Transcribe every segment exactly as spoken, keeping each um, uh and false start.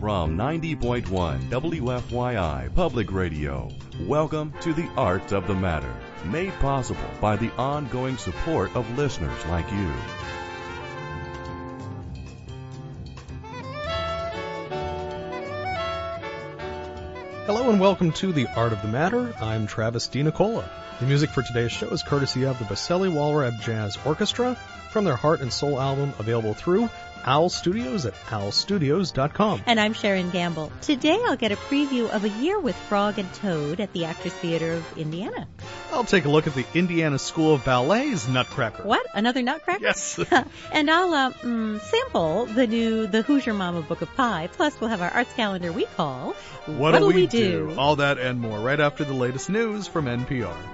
from ninety point one W F Y I Public Radio. Welcome to The Art of the Matter, made possible by the ongoing support of listeners like you. Hello and welcome to The Art of the Matter. I'm Travis DiNicola. The music for today's show is courtesy of the Vasily Walrab Jazz Orchestra from their Heart and Soul album, available through Owl Studios at owl studios dot com. And I'm Sharon Gamble. Today I'll get a preview of A Year with Frog and Toad at the Actors Theater of Indiana. I'll take a look at the Indiana School of Ballet's Nutcracker. What? Another Nutcracker? Yes. And I'll uh, mm, sample the new The Hoosier Mama Book of Pie. Plus we'll have our arts calendar we call What'll We, we do? do? All that and more right after the latest news from N P R.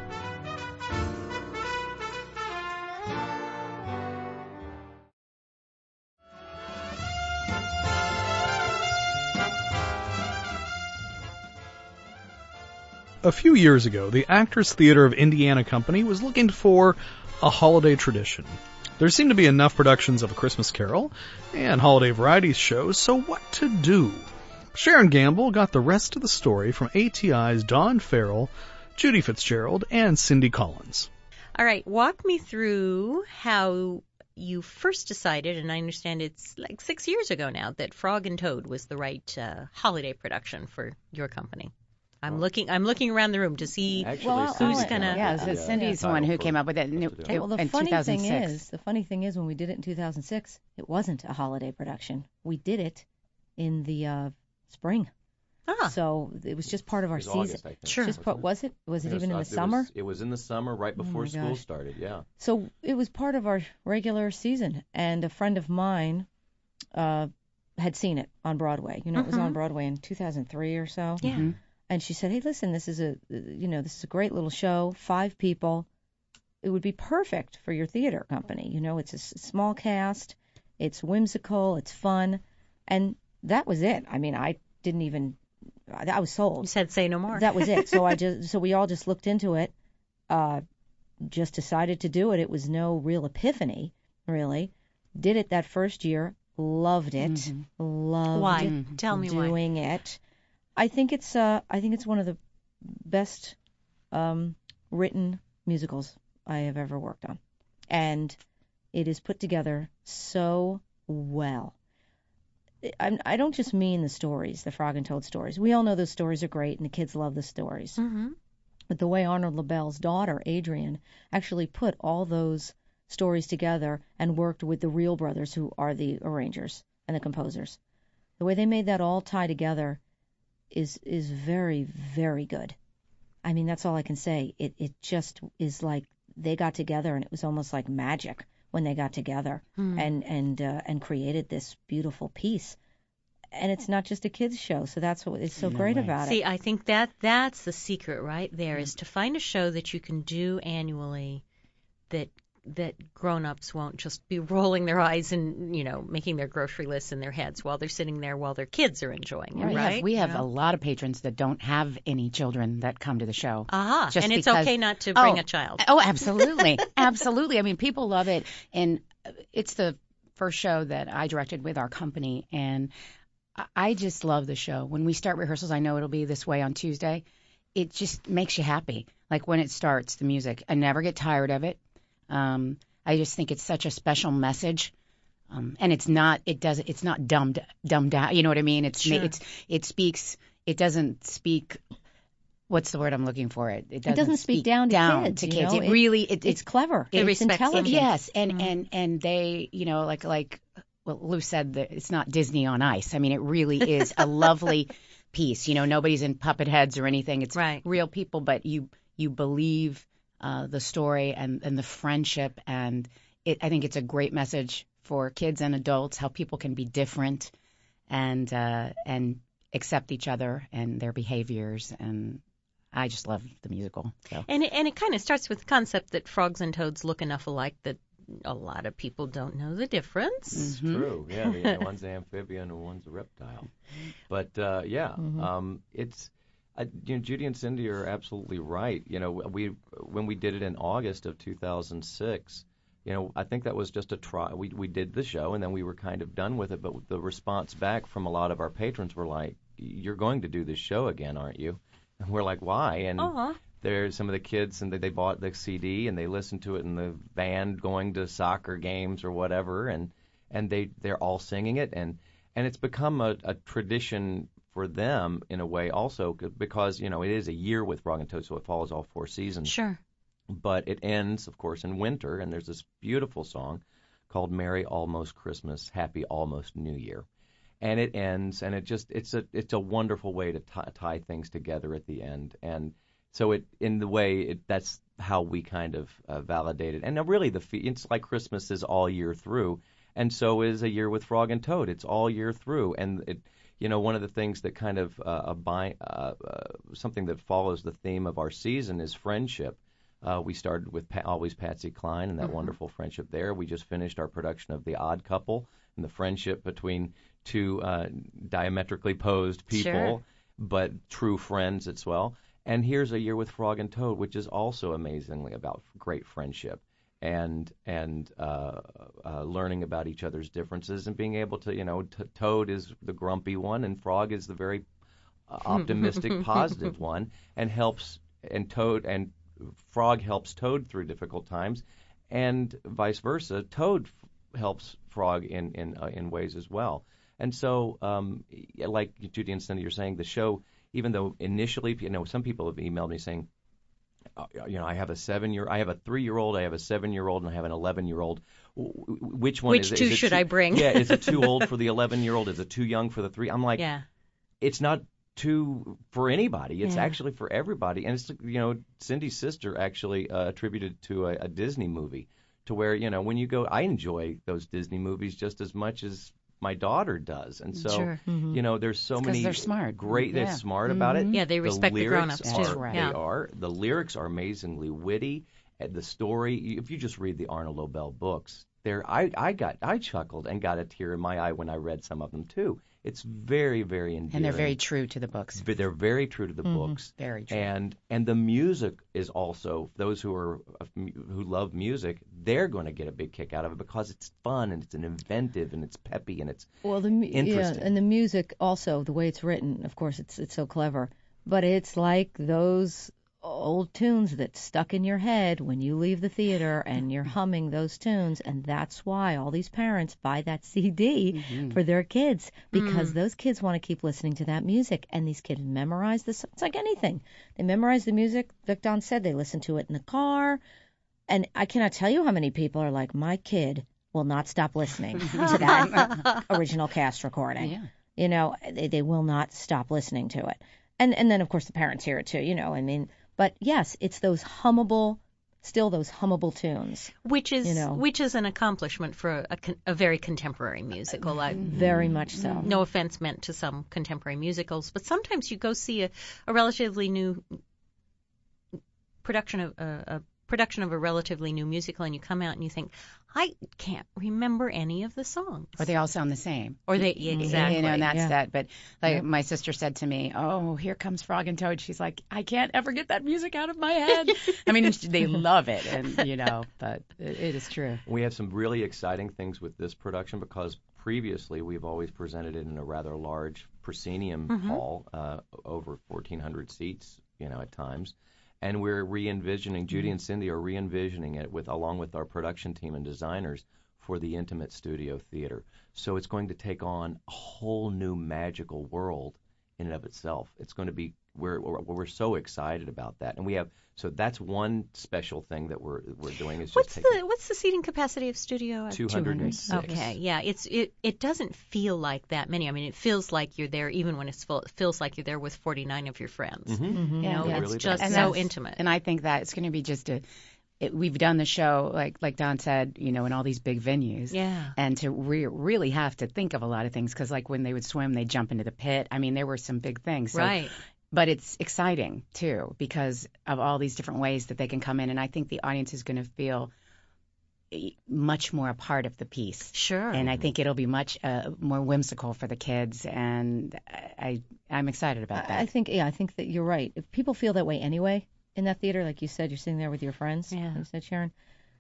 A few years ago, the Actors Theater of Indiana Company was looking for a holiday tradition. There seemed to be enough productions of A Christmas Carol and holiday variety shows, so what to do? Sharon Gamble got the rest of the story from A T I's Dawn Farrell, Judy Fitzgerald, and Cindy Collins. All right, walk me through how you first decided, and I understand it's like six years ago now, that Frog and Toad was the right uh, holiday production for your company. I'm well, looking. I'm looking around the room to see actually, well, who's gonna. Yeah, so Cindy's the one who came up with it. it, well, the in funny two thousand six. thing is, the funny thing is, when we did it in two thousand six, it wasn't a holiday production. We did it in the uh, spring. Ah. So it was just part of our season. August, I think. Sure. Just part, was it? Was it it even was, in uh, the summer? It was, it was in the summer, right before oh school gosh. started. Yeah. So it was part of our regular season, and a friend of mine uh, had seen it on Broadway. You know, mm-hmm. It was on Broadway in two thousand three or so. Yeah. Mm-hmm. And she said, "Hey, listen, this is a, you know, this is a great little show. Five people. It would be perfect for your theater company. You know, it's a s- small cast. It's whimsical. It's fun." And that was it. I mean, I didn't even. I was sold. You said, "Say no more." That was it. So I just, so we all just looked into it. Uh, just decided to do it. It was no real epiphany, really. Did it that first year. Loved it. Mm-hmm. Loved why? it. Tell me doing why. Doing it. I think it's uh, I think it's one of the best um, written musicals I have ever worked on, and it is put together so well. I, I don't just mean the stories, the Frog and Toad stories. We all know those stories are great, and the kids love the stories. Mm-hmm. But the way Arnold LaBelle's daughter, Adrienne, actually put all those stories together and worked with the Reel Brothers, who are the arrangers and the composers, the way they made that all tie together is is very, very good. I mean, that's all I can say. It it just is like they got together, and it was almost like magic when they got together mm. and and uh, and created this beautiful piece. And it's not just a kids show, so that's what is so no great way. about See, it. See, I think that that's the secret right there, mm. is to find a show that you can do annually that that grown-ups won't just be rolling their eyes and, you know, making their grocery lists in their heads while they're sitting there while their kids are enjoying it, we right? Have, we have you know? a lot of patrons that don't have any children that come to the show. Aha, just and it's because, okay not to bring oh, a child. Oh, absolutely. Absolutely. I mean, people love it. And it's the first show that I directed with our company, and I just love the show. When we start rehearsals, I know it'll be this way on Tuesday. It just makes you happy. Like when it starts, the music. I never get tired of it. Um, I just think it's such a special message, um, and it's not. It does. It's not dumbed dumbed down. You know what I mean? It's sure. it's it speaks. It doesn't speak. What's the word I'm looking for? It it doesn't, it doesn't speak, speak down, down to kids. To you kids. know? It, it really. It, it's, it's clever. It it's respects intelligent. them. Yes, and mm-hmm. and and they, you know, like like well, Lou said that it's not Disney on Ice. I mean, it really is a lovely piece. You know, nobody's in puppet heads or anything. It's right. real people, but you you believe uh, the story and and the friendship, and it, I think it's a great message for kids and adults, how people can be different and uh, and accept each other and their behaviors. And I just love the musical. So. And it, and it kind of starts with the concept that frogs and toads look enough alike that a lot of people don't know the difference. It's Mm-hmm. true. Yeah, the, the one's an amphibian and one's a reptile. But uh, yeah, Mm-hmm. um, it's I, you know, Judy and Cindy are absolutely right. You know, we when we did it in August of two thousand six, you know, I think that was just a try. We we did the show, and then we were kind of done with it. But the response back from a lot of our patrons were like, "You're going to do this show again, aren't you?" And we're like, "Why?" And Uh-huh. there's some of the kids, and they, they bought the C D, and they listened to it in the van going to soccer games or whatever, and and they they're all singing it, and and it's become a, a tradition for them in a way also, because you know it is a year with Frog and Toad, so it follows all four seasons. Sure. But it ends, of course, in winter, and there's this beautiful song called "Merry Almost Christmas, Happy Almost New Year," and it ends, and it just it's a it's a wonderful way to t- tie things together at the end, and so it in the way it, that's how we kind of uh, validate it, and uh, really the fe- it's like Christmas is all year through, and so is A Year with Frog and Toad. It's all year through, and it. You know, one of the things that kind of uh, a bi- uh, uh, something that follows the theme of our season is friendship. Uh, we started with pa- Always Patsy Cline and that Mm-hmm. wonderful friendship there. We just finished our production of The Odd Couple and the friendship between two uh, diametrically opposed people, Sure. but true friends as well. And here's A Year with Frog and Toad, which is also amazingly about great friendship and and uh, uh, learning about each other's differences and being able to, you know, t- Toad is the grumpy one and Frog is the very uh, optimistic, positive one, and helps and Toad and Frog helps Toad through difficult times, and vice versa. Toad f- helps Frog in in uh, in ways as well. And so, um, like Judy and Cindy are saying, the show, even though initially, you know, some people have emailed me saying, uh, you know, I have a seven-year, I have a three-year-old, I have a seven-year-old, and I have an eleven-year-old. Which one? Which is it? two Is it should too, I bring? Yeah, is it too old for the eleven-year-old? Is it too young for the three? I'm like, Yeah. it's not too for anybody. It's Yeah. actually for everybody. And it's, you know, Cindy's sister actually uh, attributed to a, a Disney movie, to where, you know, when you go, I enjoy those Disney movies just as much as my daughter does. And so, Sure. you know, there's so 'cause many they're smart. great, Yeah. they're smart about it. Yeah, they respect the lyrics grown-ups, are, too. That's They right. are. The lyrics are amazingly witty. And the story, if you just read the Arnold Lobel books, there, I, I got, I chuckled and got a tear in my eye when I read some of them too. It's very, very endearing. And they're very true to the books. But they're very true to the books. Very true. And and the music is also, those who are who love music, they're going to get a big kick out of it because it's fun and it's an inventive and it's peppy and it's Well, the mu- yeah, interesting. and the music also, the way it's written, of course, it's it's so clever. But it's like those old tunes that stuck in your head when you leave the theater and you're humming those tunes, and that's why all these parents buy that C D for their kids, because those kids want to keep listening to that music, and these kids memorize this. It's like anything. They memorize the music. Vic Don said they listen to it in the car, and I cannot tell you how many people are like, my kid will not stop listening to that original cast recording. Yeah. You know, they, they will not stop listening to it. And and then, of course, the parents hear it too, you know, I mean, but yes, it's those hummable, still those hummable tunes. Which is You know. which is an accomplishment for a, con- a very contemporary musical. I, Very much so. no offense meant to some contemporary musicals, but sometimes you go see a, a relatively new production of uh, a production of a relatively new musical, and you come out and you think, I can't remember any of the songs. Or they all sound the same. Or they exactly. You know, and that's Yeah. that. But like Yeah. my sister said to me, "Oh, here comes Frog and Toad." She's like, "I can't ever get that music out of my head." I mean, they love it, and you know, but it, it is true. We have some really exciting things with this production because previously we've always presented it in a rather large proscenium hall, uh, over fourteen hundred seats, you know, at times. And we're re-envisioning, Judy and Cindy are re-envisioning it with, along with our production team and designers, for the intimate studio theater. So it's going to take on a whole new magical world in and of itself. It's going to be, we're we're, we're so excited about that. And we have, so that's one special thing that we're we're doing is just What's taking the what's the seating capacity of Studio? two hundred six. Okay, yeah, it's it it doesn't feel like that many. I mean, it feels like you're there even when it's full. It feels like you're there with forty-nine of your friends. Mm-hmm. You know, Yeah, it it's really just does. And so that's- intimate. And I think that it's going to be just a. It, we've done the show like like Don said, you know, in all these big venues. Yeah. And to re- really have to think of a lot of things because like when they would swim, they'd jump into the pit. I mean, there were some big things. So, Right. But it's exciting too because of all these different ways that they can come in, and I think the audience is going to feel e- much more a part of the piece. Sure. And I think it'll be much uh, more whimsical for the kids, and I I'm excited about that. I think, yeah, I think that you're right. If people feel that way anyway in that theater, like you said, you're sitting there with your friends, Yeah. like you said, Sharon,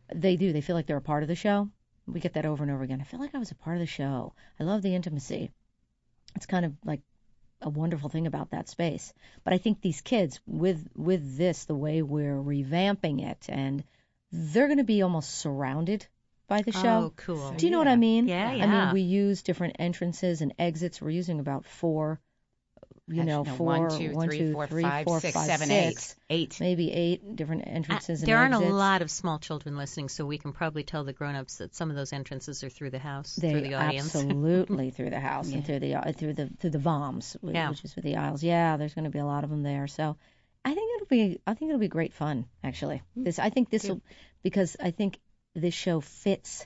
they do. They feel like they're a part of the show. We get that over and over again. I feel like I was a part of the show. I love the intimacy. It's kind of like a wonderful thing about that space. But I think these kids, with with this, the way we're revamping it, and they're going to be almost surrounded by the show. Oh, cool. Do you know what I mean? Yeah, I yeah. mean, we use different entrances and exits. We're using about four, you know, Actually, no, four, one, two, one, three, two, four, three, five, four, six, five, seven, six, eight. Eight. maybe eight different entrances Uh, and there aren't exits. a lot of small children listening, so we can probably tell the grown-ups that some of those entrances are through the house, They through the audience. absolutely through the house Yeah. and through the uh, through the through the V O Ms, wh- Yeah. which is with the aisles. Yeah, there's going to be a lot of them there. So I think it'll be I think it'll be great fun. Actually, this I think this will because I think this show fits.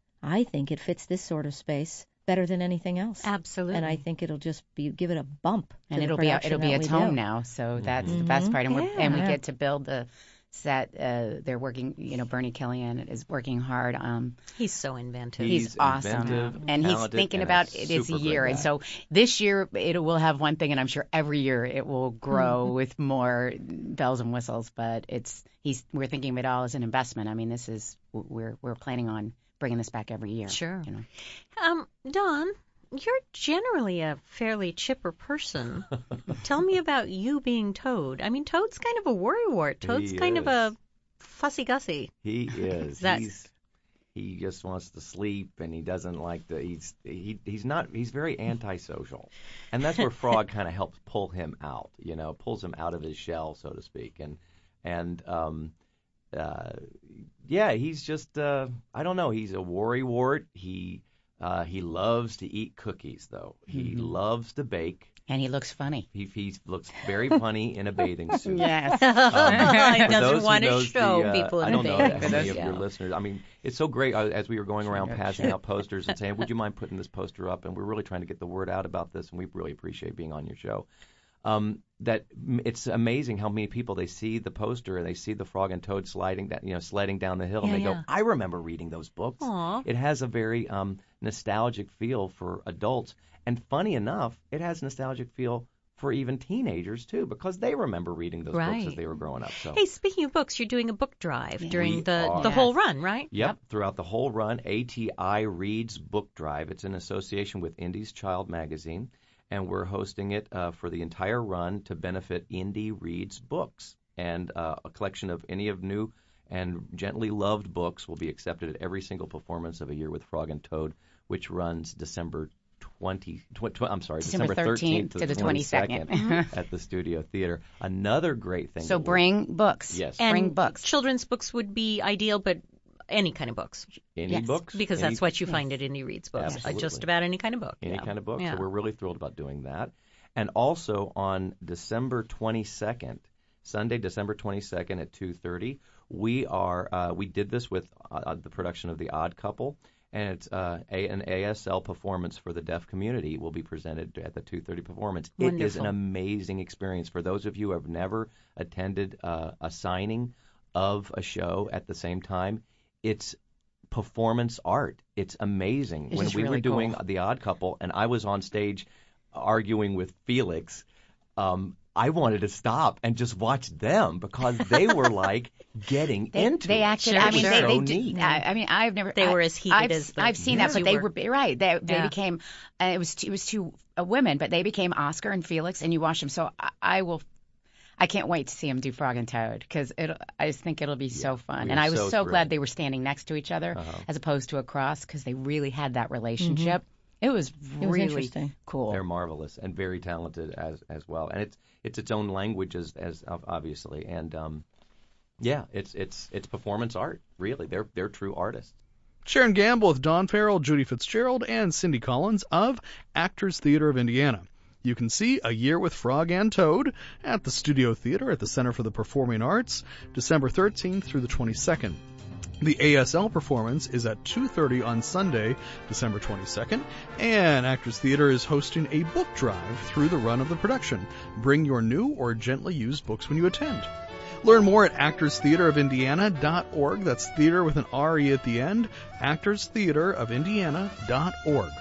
I think it fits this sort of space better than anything else. Absolutely. And I think it'll just be give it a bump. to And the it'll be a, production it'll be that its we home do. now, so that's the best Mhm. part. And, we're, and we Yeah. get to build the set. Uh, they're working, you know, Bernie Killian is working hard. Um, He's so inventive. he's, He's awesome, inventive, and he's talented, thinking and a about it is a super great year. And guy. so this year it will have one thing, and I'm sure every year it will grow Mm-hmm. with more bells and whistles. But it's he's we're thinking of it all as an investment. I mean, this is we're we're planning on bringing this back every year. Sure. You know. Um, Don, you're generally a fairly chipper person. Tell me about you being Toad. I mean, Toad's kind of a worrywart. Toad's He kind of is. a fussy-gussy. He is. That- He's he just wants to sleep, and he doesn't like the. He's he he's not. He's very antisocial, and that's where Frog kind of helps pull him out. You know, pulls him out of his shell, so to speak, and and um, uh, yeah, he's just. Uh, I don't know. He's a worrywart. He uh, he loves to eat cookies, though. He Mhm. loves to bake. And he looks funny. He he looks very funny in a bathing suit. Yes. he Um, for those doesn't who want to knows show the, uh, people I in don't the know bathing how many suit. of your listeners. I mean, it's so great uh, as we were going around Sure, passing sure. out posters and saying, "Would you mind putting this poster up?" And we're really trying to get the word out about this, and we really appreciate being on your show. Um, that m- it's amazing how many people they see the poster and they see the Frog and Toad sliding that you know sledding down the hill, Yeah, and they yeah. go, "I remember reading those books." Aw. It has a very um, nostalgic feel for adults, and funny enough, it has nostalgic feel for even teenagers too, because they remember reading those books Right. as they were growing up. So. Hey, speaking of books, you're doing a book drive Yeah. during We the are. the whole Yes. run, right? Yep, throughout the whole run, A T I Reads Book Drive. It's in association with Indie's Child Magazine, and we're hosting it uh, for the entire run to benefit Indie Reads Books. And uh, a collection of any of new and gently loved books will be accepted at every single performance of A Year with Frog and Toad, which runs December twentieth. Tw- tw- I'm sorry, December December thirteenth to the twenty-second. at the Studio Theater. Another great thing. So that we're- bring books. Yes. And Bring books. children's books would be ideal, but any kind of books, any yes, books because any that's what you find at Indie Reads Books. Uh, Absolutely. Just about any kind of book. any yeah. kind of book. Yeah. So we're really thrilled about doing that. And also on December twenty-second, Sunday, December twenty-second at two thirty, we are uh, we did this with uh, the production of The Odd Couple, and it's uh, a, an A S L performance for the deaf community will be presented at the two thirty performance. It is an Wonderful. amazing experience for those of you who have never attended uh, a signing of a show at the same time. It's performance art. It's amazing. It's when just we were really doing cool. The Odd Couple, and I was on stage arguing with Felix, um, I wanted to stop and just watch them because they were like getting They, into they it. acted. Sure, I mean, sure. they, So they neat. did. I, I mean, I've never. They I, were as heated I've, as the I've seen as that, you but they were. were right. They, they Yeah. became. Uh, it was. It was two uh, women, but they became Oscar and Felix, and you watch them. So I, I will. I can't wait to see them do Frog and Toad because it. I just think it'll be so fun. we And are I was so so, thrilled. glad they were standing next to each other Uh-huh. as opposed to across because they really had that relationship. It was It was really interesting. cool. They're marvelous and very talented as as well, and it's it's its own language as, as obviously, and um, yeah, it's it's it's performance art. Really, they're they're true artists. Sharon Gamble with Don Farrell, Judy Fitzgerald, and Cindy Collins of Actors Theater of Indiana. You can see A Year with Frog and Toad at the Studio Theater at the Center for the Performing Arts, December thirteenth through the twenty-second. The A S L performance is at two thirty on Sunday, December twenty-second, and Actors Theater is hosting a book drive through the run of the production. Bring your new or gently used books when you attend. Learn more at actors theater of indiana dot org. That's theater with an R E at the end, actors theater of indiana dot org.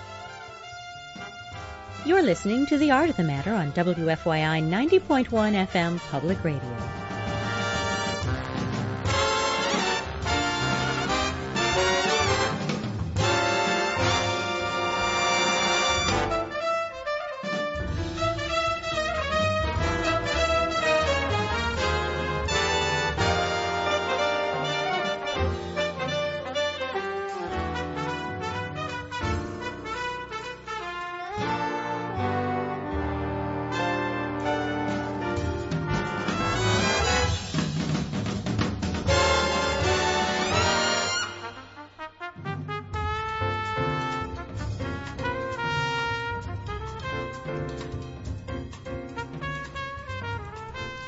You're listening to The Art of the Matter on W F Y I ninety point one F M Public Radio.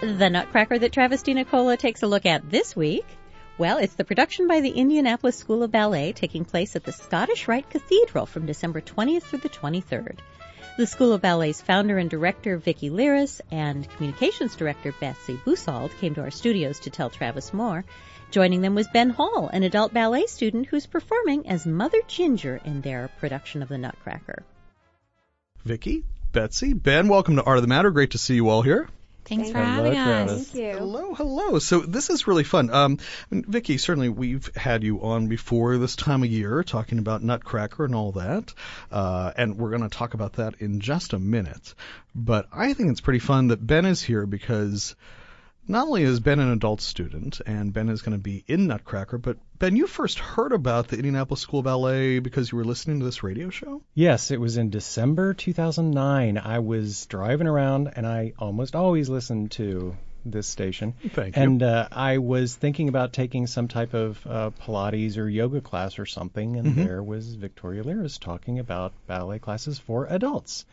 The Nutcracker that Travestina Cola takes a look at this week, well, it's the production by the Indianapolis School of Ballet taking place at the Scottish Rite Cathedral from December twentieth through the twenty-third. The School of Ballet's founder and director, Vicki Liris, and communications director, Betsy Busald, came to our studios to tell Travis more. Joining them was Ben Hall, an adult ballet student who's performing as Mother Ginger in their production of The Nutcracker. Vicki, Betsy, Ben, welcome to Art of the Matter. Great to see you all here. Thanks for Hello, having us. Travis. Thank you. Hello, hello. So this is really fun. Um, I mean, Vicki, certainly we've had you on before this time of year talking about Nutcracker and all that, uh, and we're going to talk about that in just a minute. But I think it's pretty fun that Ben is here because not only is Ben an adult student, and Ben is going to be in Nutcracker, but Ben, you first heard about the Indianapolis School of Ballet because you were listening to this radio show? Yes, it was in December two thousand nine. I was driving around, and I almost always listen to this station. Thank you. And uh, I was thinking about taking some type of uh, Pilates or yoga class or something, and Mhm. there was Victoria Liris talking about ballet classes for adults.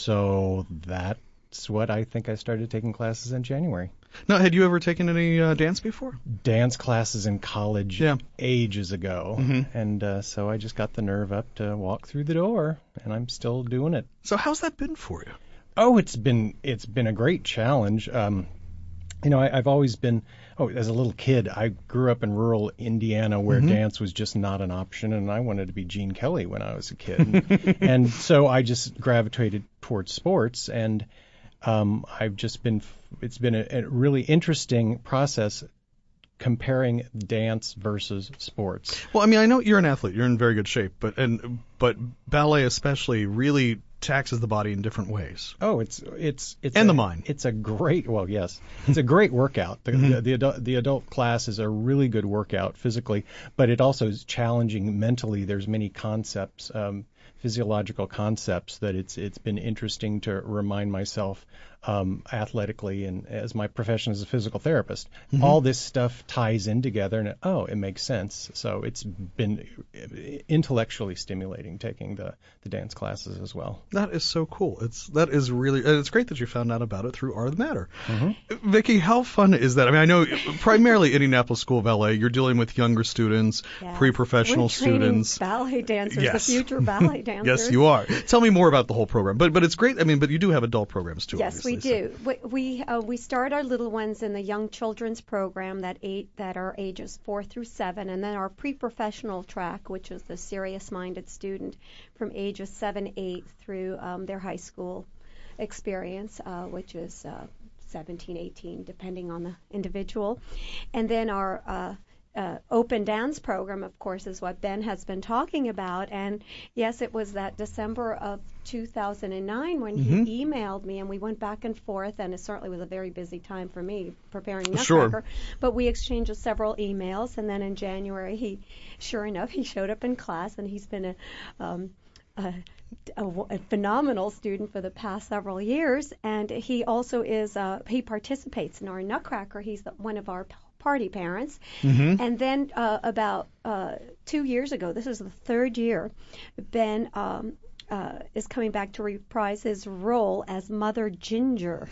So that's what I think I started taking classes in January. Now, had you ever taken any uh, dance before? Dance classes in college Yeah. ages ago, Mhm. and uh, so I just got the nerve up to walk through the door, and I'm still doing it. So how's that been for you? Oh, it's been it's been a great challenge. Um, you know, I, I've always been. Oh, as a little kid, I grew up in rural Indiana where Mhm. dance was just not an option, and I wanted to be Gene Kelly when I was a kid, and, and so I just gravitated towards sports, and um, I've just been. It's been a, a really interesting process comparing dance versus sports. Well, I mean, I know you're an athlete. You're in very good shape, but and but ballet especially really taxes the body in different ways. Oh, it's it's it's And a, the mind. It's a great well, yes, it's a great workout. The, Mhm. the, the adult the adult class is a really good workout physically, but it also is challenging mentally. There's many concepts, um, physiological concepts that it's it's been interesting to remind myself um, athletically and as my profession as a physical therapist. Mhm. All this stuff ties in together, and oh, it makes sense. So it's been intellectually stimulating taking the the dance classes as well. That is so cool. It's that is really and it's great that you found out about it through Art of the Matter. Mm-hmm. Vicki, how fun is that? I mean, I know primarily Indianapolis School of Ballet. You're dealing with younger students, Yes. pre-professional We're training students. ballet dancers, Yes. the future ballet dancers. Yes, you are. Tell me more about the whole program. But but it's great. I mean, but you do have adult programs too. Yes, we obviously, so- do. We we, uh, we start our little ones in the young children's program that eight that are ages four through seven, and then our pre-professional track, which is the serious-minded student from ages seven, eight through um, their high school experience, uh, which is uh, seventeen, eighteen, depending on the individual, and then our uh, Uh, open dance program, of course, is what Ben has been talking about. And yes, it was that December of two thousand nine when Mhm. he emailed me, and we went back and forth, and it certainly was a very busy time for me preparing Sure. Nutcracker. But we exchanged several emails, and then in January, he, sure enough, he showed up in class, and he's been a um, a, a, a phenomenal student for the past several years, and he also is uh, he participates in our Nutcracker. He's the, one of our party parents. Mhm. And then uh, about uh, two years ago, this is the third year, Ben um, uh, is coming back to reprise his role as Mother Ginger.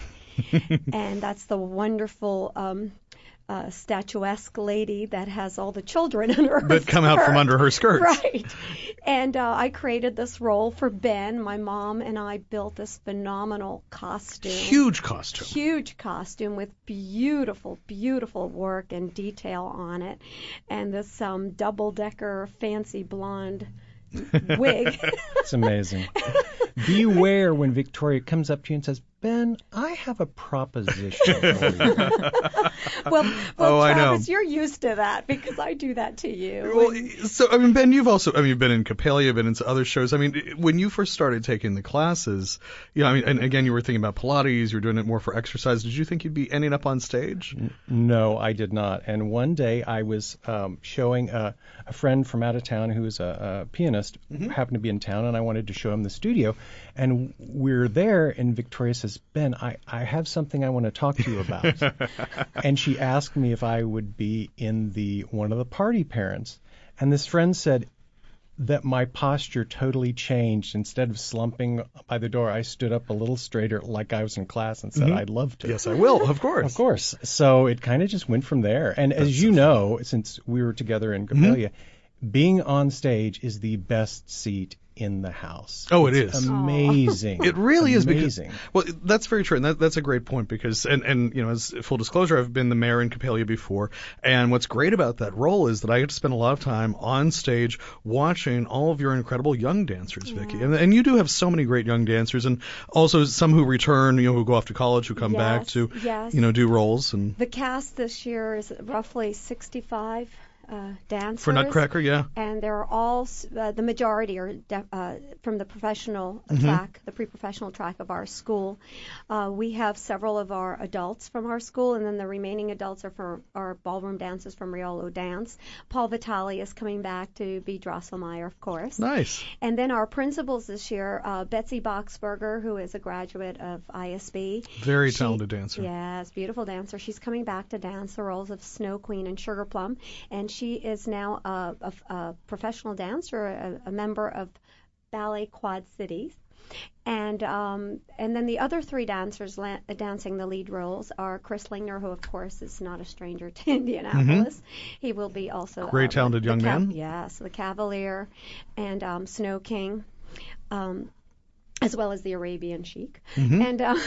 And that's the wonderful um, uh, statuesque lady that has all the children under her That come out from skirt. under her skirts. Right. And uh, I created this role for Ben. My mom and I built this phenomenal costume. Huge costume. Huge costume with beautiful, beautiful work and detail on it. And this um, double-decker fancy blonde wig. It's amazing. Beware when Victoria comes up to you and says, Ben, I have a proposition for you. well, well Oh, I know. Travis, you're used to that because I do that to you. Well, And- so I mean, Ben, you've also, I mean, you've been in Capella, you've been into other shows. I mean, when you first started taking the classes, you know, I mean, and again, you were thinking about Pilates, you were doing it more for exercise. Did you think you'd be ending up on stage? No, I did not. And one day I was um, showing a, a friend from out of town who was a, a pianist, happened to be in town, and I wanted to show him the studio. And we're there, and Victoria says, Ben, I, I have something I want to talk to you about. And she asked me if I would be in the one of the party parents. And this friend said, that my posture totally changed. Instead of slumping by the door, I stood up a little straighter like I was in class and said, Mhm. I'd love to. Yes, I will, of course. Of course. So it kind of just went from there. And That's as you so know, since we were together in Camellia, being on stage is the best seat in the house. Oh, it It's is. amazing. It really is because amazing. well, that's very true, and that, that's a great point because and and you know, as full disclosure, I've been the mayor in Capelia before, and what's great about that role is that I get to spend a lot of time on stage watching all of your incredible young dancers, Vicki, Yeah. and and you do have so many great young dancers, and also some who return, you know, who go off to college, who come back Yes, to yes. you know do roles and The cast this year is roughly sixty-five uh, dancers. for Nutcracker, yeah. And they're all, s- uh, the majority are de- uh, from the professional Mhm. track, the pre-professional track of our school. Uh, we have several of our adults from our school, and then the remaining adults are from our ballroom dancers from Riolo Dance. Paul Vitale is coming back to be Drosselmeyer, of course. Nice. And then our principals this year, uh, Betsy Boxberger, who is a graduate of I S B. Very She- talented dancer. Yes, beautiful dancer. She's coming back to dance the roles of Snow Queen and Sugar Plum, and she is now a, a, a professional dancer, a, a member of Ballet Quad Cities. And um, and then the other three dancers la- dancing the lead roles are Chris Lingner, who of course is not a stranger to Indianapolis. He will be also Great uh, talented the young Cav- man. Yes, the Cavalier, and um, Snow King. Um, as well as the Arabian Sheik, Mhm. and uh,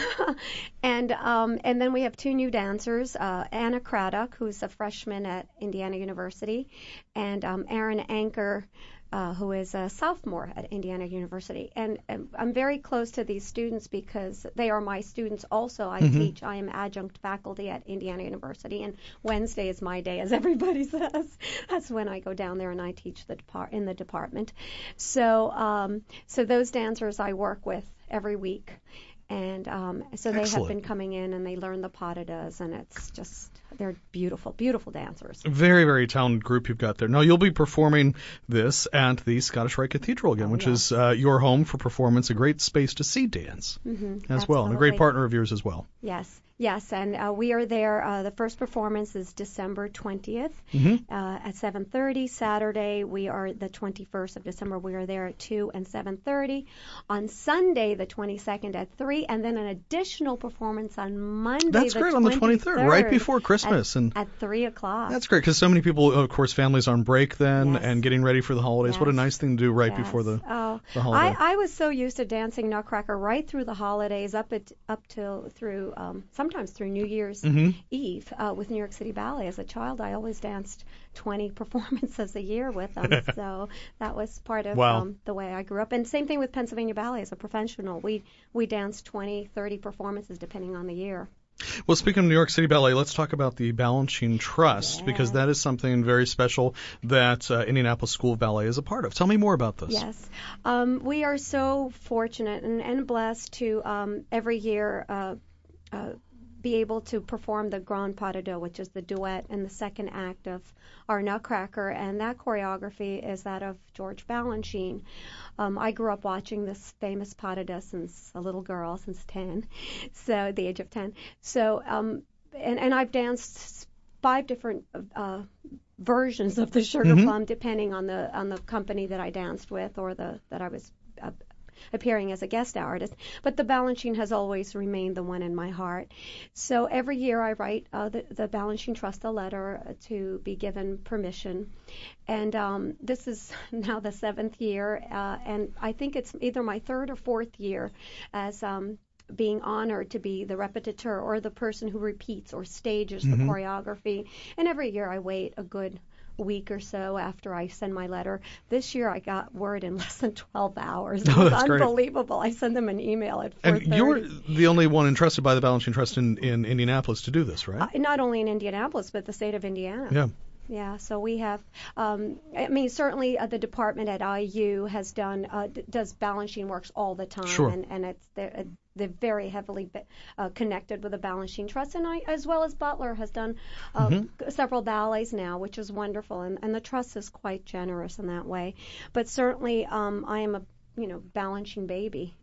and um, and then we have two new dancers, uh, Anna Craddock, who's a freshman at Indiana University, and um, Aaron Anker, uh, who is a sophomore at Indiana University. And, and I'm very close to these students because they are my students also. I Mhm. teach, I am adjunct faculty at Indiana University, and Wednesday is my day, as everybody says. That's when I go down there and I teach the depart in the department. So, um, so those dancers I work with every week. And um, so they Excellent. have been coming in and they learn the pas de deux, and it's just, they're beautiful, beautiful dancers. Very, very talented group you've got there. Now, you'll be performing this at the Scottish Rite Cathedral again, Oh, which yeah. is uh, your home for performance, a great space to see dance Mm-hmm, as well, and a great partner of yours as well. Yes, yes, and uh, we are there. Uh, the first performance is December twentieth Mhm. uh, at seven thirty. Saturday, we are the twenty-first of December. We are there at two and seven thirty. On Sunday, the twenty-second at three, and then an additional performance on Monday. That's the great, on the twenty-third, right before Christmas. at, and at three o'clock. That's great, because so many people, of course, families are on break then Yes. and getting ready for the holidays. What a Yes. nice thing to do right Yes. before the, Oh, the holiday. I, I was so used to dancing Nutcracker right through the holidays, up at, up till through um, sometimes through New Year's Mhm. Eve uh, with New York City Ballet. As a child, I always danced twenty performances a year with them, so that was part of Wow. um, the way I grew up. And same thing with Pennsylvania Ballet. As a professional, we we danced twenty, thirty performances depending on the year. Well, speaking of New York City Ballet, let's talk about the Balanchine Trust, Yeah. because that is something very special that uh, Indianapolis School of Ballet is a part of. Tell me more about this. Yes. Um, we are so fortunate and, and blessed to um, every year uh, uh, be able to perform the Grand Pas de Deux, which is the duet and the second act of our Nutcracker, and that choreography is that of George Balanchine. Um, I grew up watching this famous Pas de Deux since a little girl, since ten, so at the age of ten. So, um, and, and I've danced five different uh, versions of the Sugar Mhm. Plum, depending on the on the company that I danced with or the that I was uh, appearing as a guest artist. But the Balanchine has always remained the one in my heart. So every year I write uh, the, the Balanchine Trust a letter to be given permission. And um, this is now the seventh year, uh, and I think it's either my third or fourth year as um, being honored to be the repetiteur or the person who repeats or stages the Mhm. choreography. And every year I wait a good week or so after I send my letter. This year I got word in less than twelve hours. It Oh, was that's great. unbelievable. I send them an email at four thirty. And you're the only one entrusted by the Balanchine Trust in, in Indianapolis to do this, right? Uh, not only in Indianapolis, but the state of Indiana. yeah. Yeah, so we have, um, I mean, certainly uh, the department at I U has done, uh, d- does Balanchine works all the time. Sure. And, and it's, they're, uh, they're very heavily uh, connected with the Balanchine Trust. And I, as well as Butler, has done uh, Mhm. g- several ballets now, which is wonderful. And, and the trust is quite generous in that way. But certainly um, I am a you know, Balanchine baby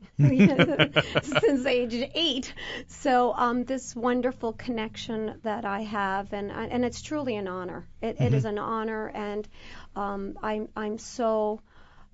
since age eight. So um, this wonderful connection that I have, and and it's truly an honor. It, Mhm. it is an honor, and um, I'm I'm so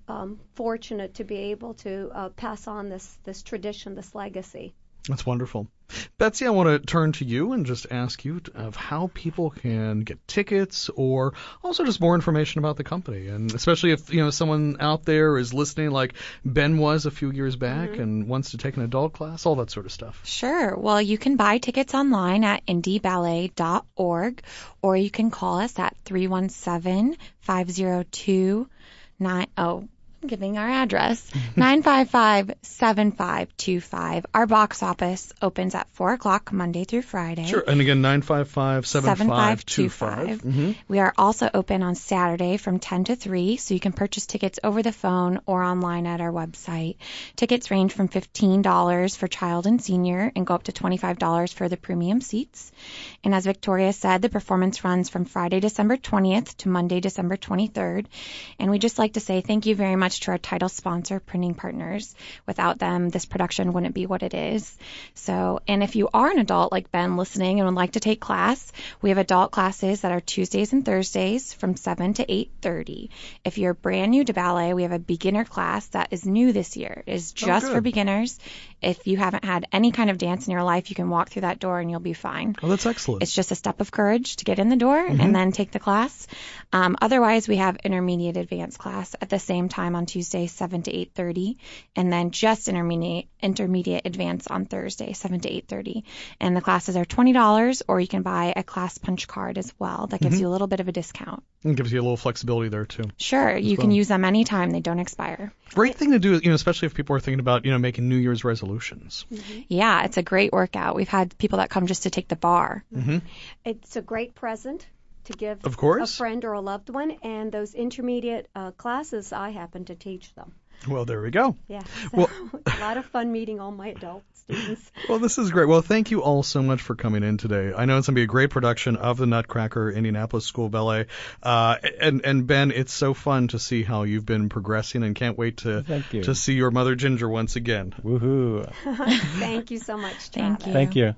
um, fortunate to be able to uh, pass on this, this tradition, this legacy. That's wonderful. Betsy, I want to turn to you and just ask you of how people can get tickets or also just more information about the company. And especially if, you know, someone out there is listening like Ben was a few years back mm-hmm. and wants to take an adult class, all that sort of stuff. Sure. Well, you can buy tickets online at indie ballet dot org, or you can call us at three one seven, five zero two, nine oh I'm giving our address, nine five five, seven five two five. Our box office opens at four o'clock Monday through Friday. Sure. And again, nine five five, seven five two five. Mm-hmm. We are also open on Saturday from ten to three, so you can purchase tickets over the phone or online at our website. Tickets range from fifteen dollars for child and senior and go up to twenty-five dollars for the premium seats. And as Victoria said, the performance runs from Friday, December twentieth to Monday, December twenty-third. And we just like to say thank you very much to our title sponsor, Printing Partners. Without them, this production wouldn't be what it is. So, and if you are an adult like Ben listening and would like to take class, we have adult classes that are Tuesdays and Thursdays from seven to eight thirty. If you're brand new to ballet, we have a beginner class that is new this year. It is just oh, for beginners. If you haven't had any kind of dance in your life, you can walk through that door and you'll be fine. Oh, that's excellent. It's just a step of courage to get in the door mm-hmm. and then take the class. Um, otherwise, we have intermediate advanced class at the same time on Tuesday, seven to eight thirty, and then just intermediate intermediate advanced on Thursday, seven to eight thirty. And the classes are twenty dollars, or you can buy a class punch card as well. That gives mm-hmm. you a little bit of a discount. And gives you a little flexibility there too. Sure, you well. can use them anytime; they don't expire. Great thing to do, you know, especially if people are thinking about, you know, making New Year's resolutions. Mm-hmm. Yeah, it's a great workout. We've had people that come just to take the bar. Mm-hmm. It's a great present to give of course. a friend or a loved one, and those intermediate uh, classes, I happen to teach them. Well, there we go. Yeah. So well, it's a lot of fun meeting all my adult students. Well, this is great. Well, thank you all so much for coming in today. I know it's going to be a great production of the Nutcracker Indianapolis School Ballet. Uh, and, and Ben, it's so fun to see how you've been progressing, and can't wait to thank you. to see your mother Ginger once again. Woohoo. Thank you so much, Travis. Thank you. Thank you.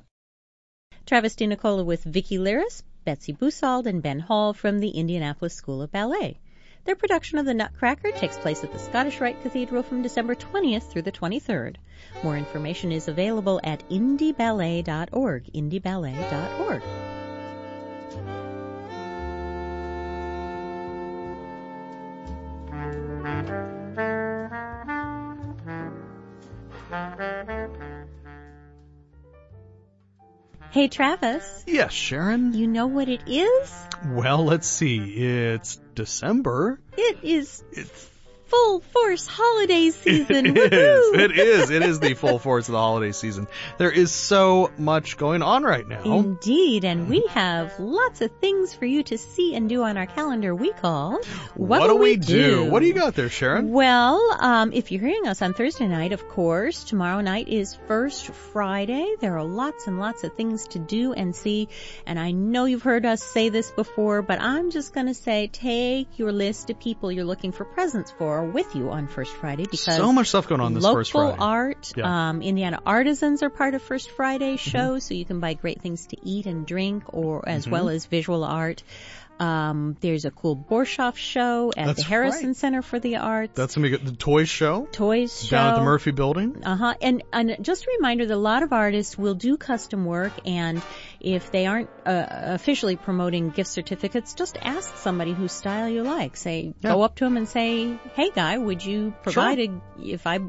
Travis DiNicola with Vicki Liris, Betsy Busald, and Ben Hall from the Indianapolis School of Ballet. Their production of The Nutcracker takes place at the Scottish Rite Cathedral from December twentieth through the twenty-third. More information is available at indie ballet dot org, indie ballet dot org. Hey, Travis. Yes, Sharon? You know what it is? Well, let's see. It's December. It is It's full force holiday season. It Woohoo! is. It is. It is the full force of the holiday season. There is so much going on right now. Indeed, and we have lots of things for you to see and do on our calendar we call What, what do we do? do? What do you got there, Sharon? Well, um, if you're hearing us on Thursday night, of course, tomorrow night is First Friday. There are lots and lots of things to do and see, and I know you've heard us say this before, but I'm just going to say take your list of people you're looking for presents for with you on First Friday, because so much stuff going on this First Friday. Local art, yeah. um, Indiana artisans are part of First Friday show, mm-hmm. so you can buy great things to eat and drink, or as mm-hmm. well as visual art. Um, there's a cool Borshoff show at That's the Harrison right. Center for the Arts. That's going to be good. The Toys Show. Toys Show. Down at the Murphy Building. Uh-huh. And, and just a reminder that a lot of artists will do custom work, and if they aren't uh, officially promoting gift certificates, just ask somebody whose style you like. Say, yeah. Go up to them and say, hey, guy, would you provide sure. a, if I,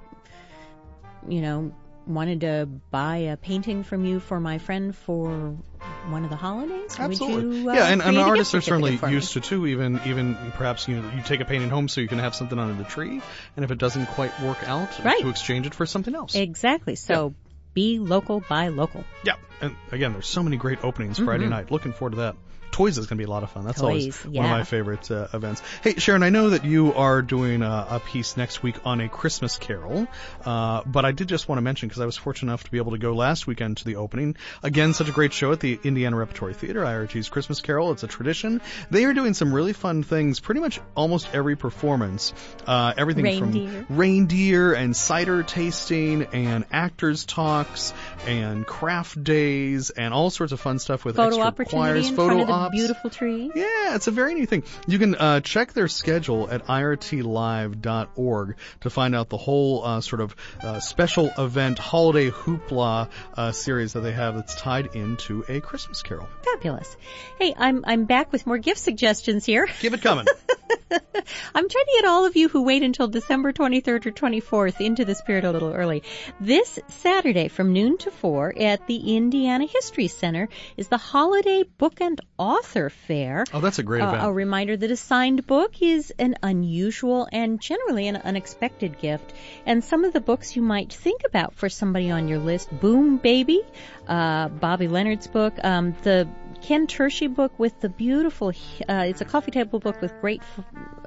you know, wanted to buy a painting from you for my friend for one of the holidays? Absolutely. Would you, uh, yeah, and, and artists are certainly used to too. Even even perhaps you know you take a painting home so you can have something under the tree, and if it doesn't quite work out, right. to exchange it for something else. Exactly. So yeah. Be local, buy local. Yeah, and again, there's so many great openings Friday mm-hmm. night. Looking forward to that. Toys is going to be a lot of fun. That's Toys, always yeah. one of my favorite uh, events. Hey, Sharon, I know that you are doing uh, a piece next week on A Christmas Carol, uh, but I did just want to mention, because I was fortunate enough to be able to go last weekend to the opening. Again, such a great show at the Indiana Repertory Theater, I R T's Christmas Carol. It's a tradition. They are doing some really fun things pretty much almost every performance. Uh, everything reindeer. from reindeer and cider tasting and actors' talks and craft days and all sorts of fun stuff with photo extra opportunity choirs, in photo front of the tops. beautiful tree. Yeah, it's a very neat thing. You can uh, check their schedule at I R T live dot org to find out the whole uh, sort of uh, special event holiday hoopla uh, series that they have that's tied into A Christmas Carol. Fabulous. Hey, I'm I'm back with more gift suggestions here. Keep it coming. I'm trying to get all of you who wait until December twenty-third or twenty-fourth into the spirit a little early. This Saturday from noon to four at the Indiana History Center is the Holiday Book and Author Fair. Oh, that's a great uh, event. A reminder that a signed book is an unusual and generally an unexpected gift. And some of the books you might think about for somebody on your list: Boom Baby, uh, Bobby Leonard's book, um, the Ken Tershi book with the beautiful, uh, it's a coffee table book with great f-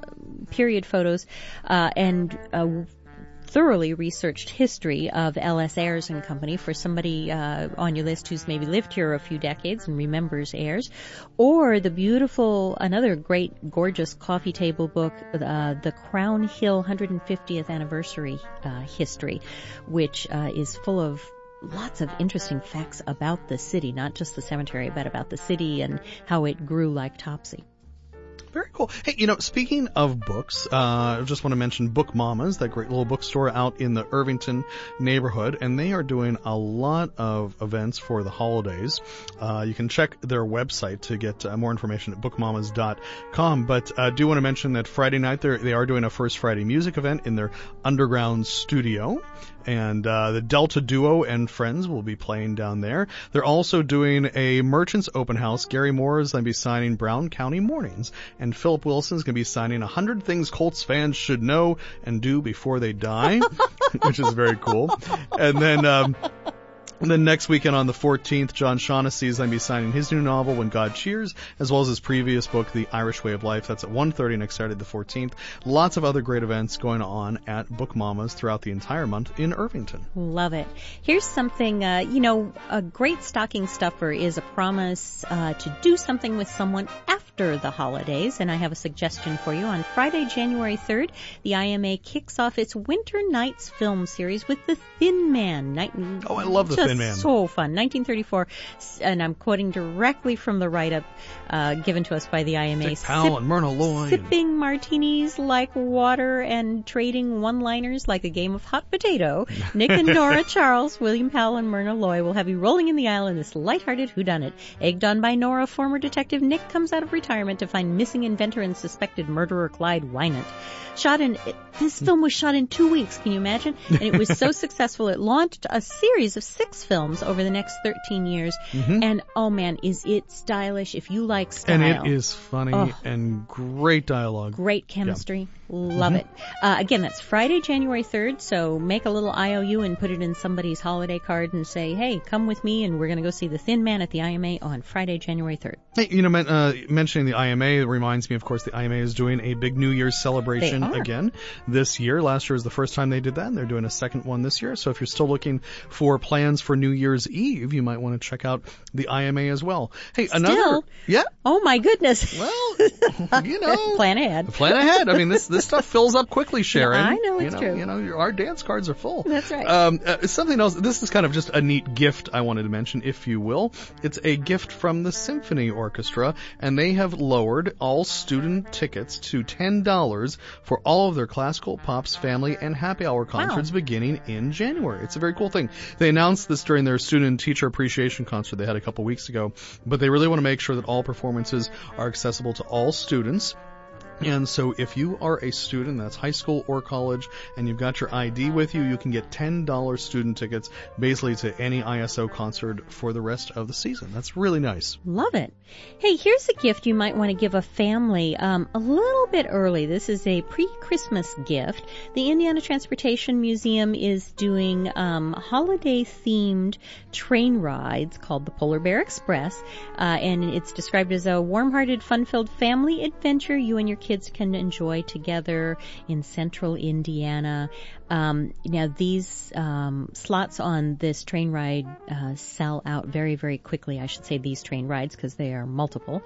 period photos uh, and a thoroughly researched history of L S Ayres and Company for somebody uh, on your list who's maybe lived here a few decades and remembers Ayres. Or the beautiful, another great, gorgeous coffee table book, uh, the Crown Hill one hundred fiftieth Anniversary uh, History, which uh, is full of lots of interesting facts about the city, not just the cemetery, but about the city and how it grew like Topsy. Very cool. Hey, you know, speaking of books, uh, I just want to mention Book Mamas, that great little bookstore out in the Irvington neighborhood, and they are doing a lot of events for the holidays. Uh, you can check their website to get uh, more information at book mamas dot com, but I uh, do want to mention that Friday night they are doing a First Friday music event in their underground studio. And uh, the Delta Duo and friends will be playing down there. They're also doing a Merchants Open House. Gary Moore is going to be signing Brown County Mornings. And Philip Wilson is going to be signing one hundred Things Colts Fans Should Know and Do Before They Die, which is very cool. And then... Um, And then next weekend on the fourteenth, John Shaughnessy is going to be signing his new novel, When God Cheers, as well as his previous book, The Irish Way of Life. That's at one thirty next Saturday the fourteenth. Lots of other great events going on at Book Mamas throughout the entire month in Irvington. Love it. Here's something, uh, you know, a great stocking stuffer is a promise uh, to do something with someone after the holidays, and I have a suggestion for you. On Friday, January third, the I M A kicks off its Winter Nights film series with The Thin Man. Night- oh, I love The Thin Man. So fun. nineteen thirty-four, and I'm quoting directly from the write-up uh, given to us by the I M A. Dick Powell Sip, and Myrna Loy. Sipping martinis like water and trading one-liners like a game of hot potato. Nick and Nora Charles, William Powell, and Myrna Loy will have you rolling in the aisle in this lighthearted whodunit. Egged on by Nora, former detective Nick comes out of retirement to find missing inventor and suspected murderer Clyde Wynant. Shot in, this film was shot in two weeks, can you imagine? And it was so successful, it launched a series of six films over the next thirteen years. Mm-hmm. And, oh man, is it stylish if you like style. And it is funny oh. and great dialogue. Great chemistry. Yeah. Love mm-hmm. it. Uh, again, that's Friday, January third, so make a little I O U and put it in somebody's holiday card and say, hey, come with me and we're going to go see The Thin Man at the I M A on Friday, January third. Hey, you know, men, uh, mentioning the I M A reminds me, of course, the I M A is doing a big New Year's celebration again this year. Last year was the first time they did that, and they're doing a second one this year. So if you're still looking for plans for New Year's Eve, you might want to check out the I M A as well. Hey, still? another... Yeah? Oh, my goodness. Well, you know... Plan ahead. Plan ahead. I mean, this this stuff fills up quickly, Sharon. Yeah, I know, it's you know, true. You know, our dance cards are full. That's right. Um, uh, something else, this is kind of just a neat gift I wanted to mention, if you will. It's a gift from the Symphony Orchestra, and they have lowered all student tickets to ten dollars for all of their classical, pops, family, and happy hour concerts wow. beginning in January. It's a very cool thing. They announced this during their student and teacher appreciation concert they had a couple weeks ago, but they really want to make sure that all performances are accessible to all students. And so if you are a student, that's high school or college, and you've got your I D with you, you can get ten dollars student tickets basically to any I S O concert for the rest of the season. That's really nice. Love it. Hey, here's a gift you might want to give a family um, a little bit early. This is a pre-Christmas gift. The Indiana Transportation Museum is doing um, holiday-themed train rides called the Polar Bear Express, uh, and it's described as a warm-hearted, fun-filled family adventure you and your kids can enjoy together in central Indiana. Um, now, these um, slots on this train ride uh, sell out very, very quickly. I should say these train rides because they are multiple.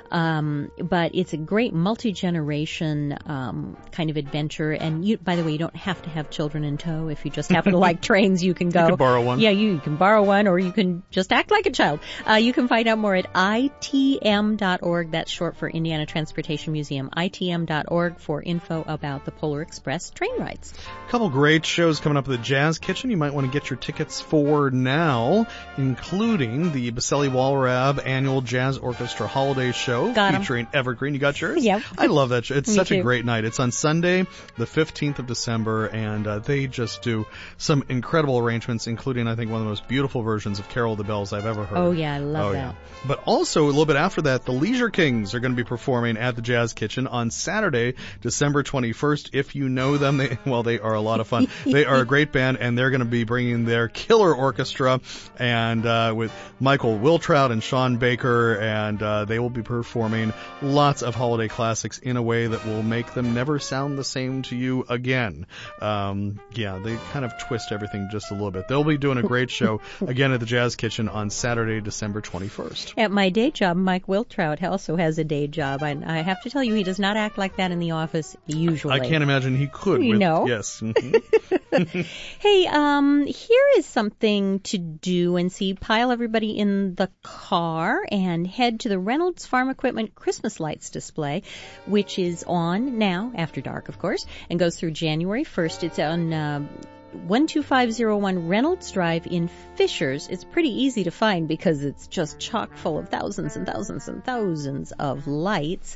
Um, but it's a great multi-generation um, kind of adventure. And you, by the way, you don't have to have children in tow. If you just happen to like trains, you can go. You can borrow one. Yeah, you can borrow one, or you can just act like a child. Uh, you can find out more at I T M dot org. That's short for Indiana Transportation Museum. I T M dot org for info about the Polar Express train rides. A couple great shows coming up at the Jazz Kitchen you might want to get your tickets for now, including the Baselli Walrab Annual Jazz Orchestra Holiday Show Got 'em. featuring Evergreen. You got yours? Yep. I love that show. It's Me such too. a great night. It's on Sunday, the fifteenth of December, and uh, they just do some incredible arrangements, including, I think, one of the most beautiful versions of Carol of the Bells I've ever heard. Oh, yeah, I love oh, that. Yeah. But also, a little bit after that, the Leisure Kings are going to be performing at the Jazz Kitchen on Saturday, December twenty-first. If you know them, they, well, they are a lot of fun. They are a great band, and they're going to be bringing their killer orchestra, and uh, with Michael Wiltrout and Sean Baker, and uh, they will be performing lots of holiday classics in a way that will make them never sound the same to you again. Um, yeah, they kind of twist everything just a little bit. They'll be doing a great show again at the Jazz Kitchen on Saturday, December twenty-first. At my day job, Mike Wiltrout also has a day job, and I have to tell you, he does not act like that in the office usually. I can't imagine he could. You with, know. Yes. Mm-hmm. Hey, um, here is something to do and see. Pile everybody in the car and head to the Reynolds Farm Equipment Christmas Lights display, which is on now, after dark, of course, and goes through January first. It's on uh, one two five zero one Reynolds Drive in Fishers. It's pretty easy to find because it's just chock full of thousands and thousands and thousands of lights.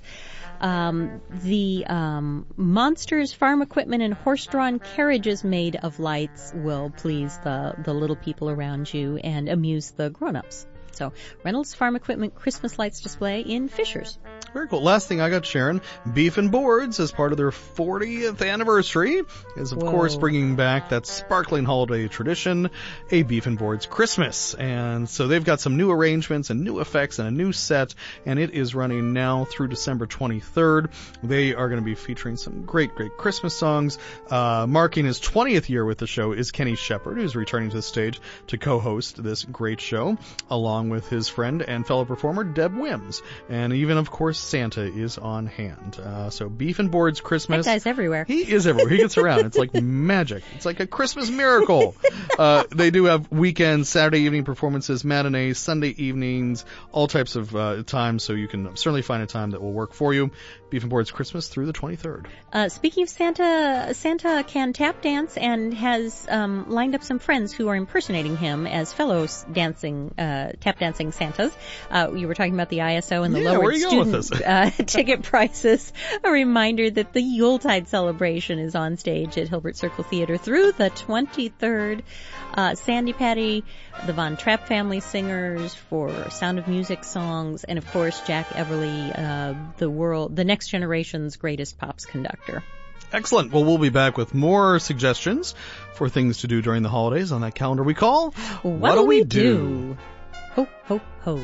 Um, the um, Monsters Farm Equipment and horse-drawn carriages made of lights will please the, the little people around you and amuse the grown-ups. So, Reynolds Farm Equipment Christmas Lights display in Fishers. Very cool. Last thing I got, Sharon, Beef and Boards, as part of their fortieth anniversary, is of Whoa. course bringing back that sparkling holiday tradition, a Beef and Boards Christmas. And so they've got some new arrangements and new effects and a new set, and it is running now through December twenty-third. They are going to be featuring some great, great Christmas songs. Uh, marking his twentieth year with the show is Kenny Shepard, who's returning to the stage to co-host this great show, along with his friend and fellow performer Deb Wims. And even, of course, Santa is on hand. Uh, so Beef and Boards Christmas. That guy's everywhere. He is everywhere. He gets around. It's like magic. It's like a Christmas miracle. Uh, they do have weekends, Saturday evening performances, matinees, Sunday evenings, all types of uh, times, so you can certainly find a time that will work for you. Beef and Boards Christmas through the twenty-third. Uh, speaking of Santa, Santa can tap dance and has um, lined up some friends who are impersonating him as fellow dancing, uh, tap dancing Santas. Uh, you were talking about the I S O and the Yeah, lowered where are you going student with this? uh, ticket prices. A reminder that the Yuletide celebration is on stage at Hilbert Circle Theater through the twenty-third. Uh, Sandy Patty, the Von Trapp Family Singers for Sound of Music songs, and of course Jack Everly, uh, the world, the next generation's greatest pops conductor. Excellent. Well, we'll be back with more suggestions for things to do during the holidays on that calendar we call What, What do Do we We do? Do? Ho, ho, ho.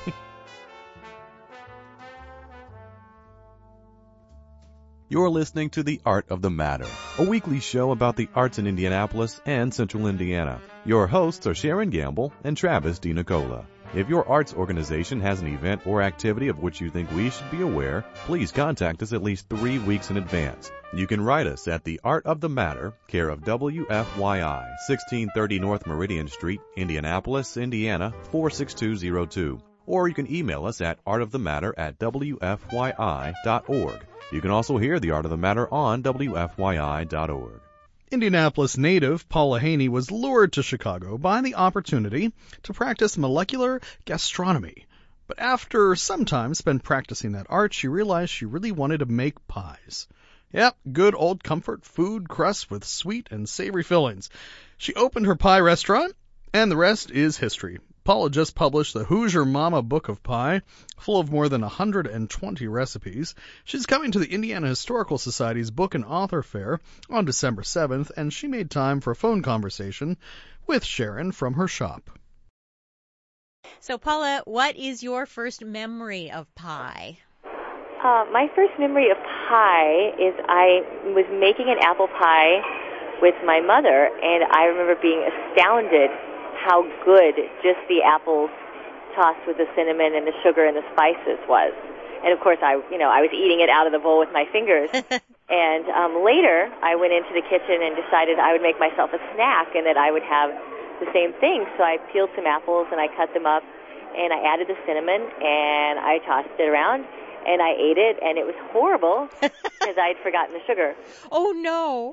You're listening to The Art of the Matter, a weekly show about the arts in Indianapolis and Central Indiana. Your hosts are Sharon Gamble and Travis DiNicola. If your arts organization has an event or activity of which you think we should be aware, please contact us at least three weeks in advance. You can write us at The Art of the Matter, care of W F Y I, sixteen thirty North Meridian Street, Indianapolis, Indiana, four six two zero two. Or you can email us at artofthematter at W F Y I dot org. You can also hear The Art of the Matter on W F Y I dot org. Indianapolis native Paula Haney was lured to Chicago by the opportunity to practice molecular gastronomy. But after some time spent practicing that art, she realized she really wanted to make pies. Yep, good old comfort food crust with sweet and savory fillings. She opened her pie restaurant, and the rest is history. Paula just published the Hoosier Mama Book of Pie, full of more than one hundred twenty recipes. She's coming to the Indiana Historical Society's Book and Author Fair on December seventh, and she made time for a phone conversation with Sharon from her shop. So, Paula, what is your first memory of pie? Uh, my first memory of pie is I was making an apple pie with my mother, and I remember being astounded how good just the apples tossed with the cinnamon and the sugar and the spices was. And of course, I, you know, I was eating it out of the bowl with my fingers. And um, later, I went into the kitchen and decided I would make myself a snack and that I would have the same thing. So I peeled some apples and I cut them up, and I added the cinnamon and I tossed it around, and I ate it, and it was horrible because I'd forgotten the sugar. Oh no.